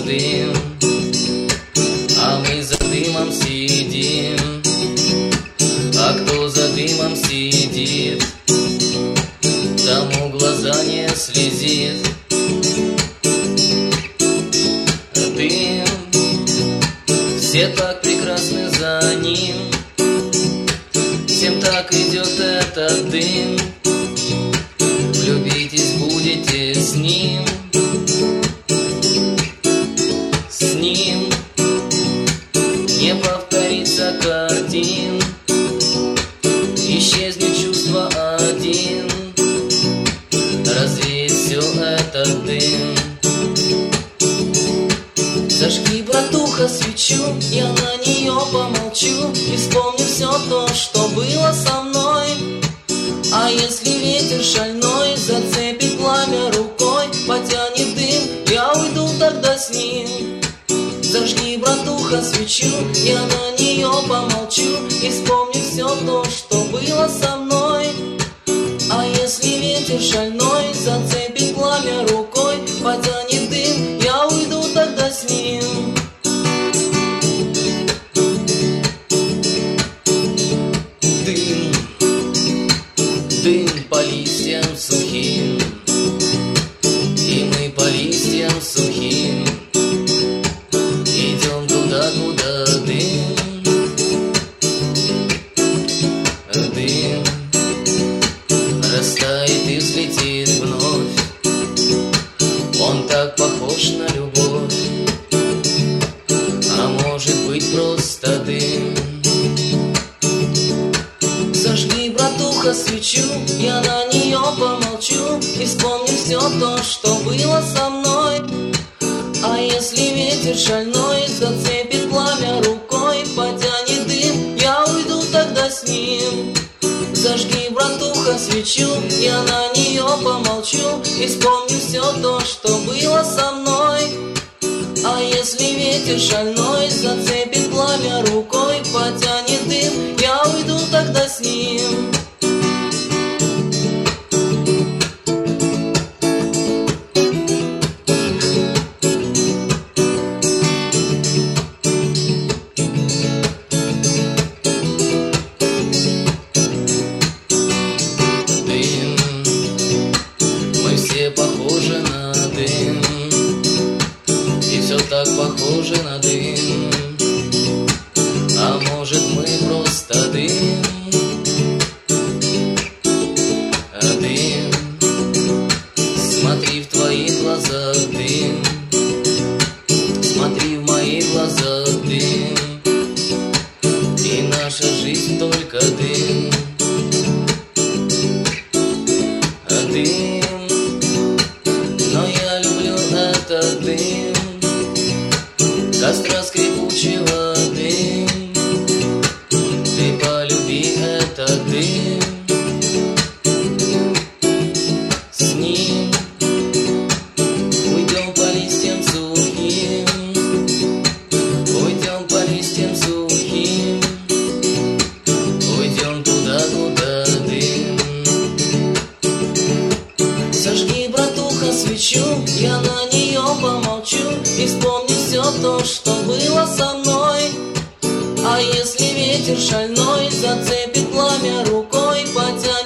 дым, а мы за дымом сидим. А кто за дымом сидит, тому глаза не слезит. Дым, все так прекрасны за ним, всем так идет этот дым. Влюбитесь будете с ним, с ним не повторится картин, исчезнет чувство один, развеет все этот дым. Зажги, братуха, свечу, я на нее помолчу и вспомню все то, что было со мной. А если ветер шальной зацепит пламя рукой, потянет дым, я уйду тогда с ним. Зажги, братуха, свечу, я на нее помолчу и вспомню все то, что было со мной. А если ветер шальной зацепит пламя рукой, потянет дым, я уйду тогда с ним. Дым, дым по листьям сухим, и мы по листьям сухим идем туда, куда дым. Дым растает и взлетит вновь, он так похож на любовь, а может быть просто дым. Зажги, братуха, свечу, я на нее помолчу и вспомню все то, что было со мной. А если ветер шальной зацепит пламя рукой, потянет дым, я уйду тогда с ним. Зажги, братуха, свечу, я на нее помолчу и вспомню все то, что было со мной. А если ветер шальной зацепит пламя рукой, потянет дым, я уйду тогда с ним. Дым, мы все похожи на дым, и все так похоже на дым. А может мы просто дым. А дым, смотри в твои глаза, дым, смотри в мои глаза, дым, и наша жизнь только дым. А дым, но я люблю этот дым, костра скрипучего дым. Ты полюби этот дым, с ним уйдем по листьям сухим, уйдем по листьям сухим, уйдем туда, куда дым. Зажги, братуха, свечу, я на нее помолчу и вспомню все то, что было со мной. А если ветер шальной зацепит пламя рукой, потянет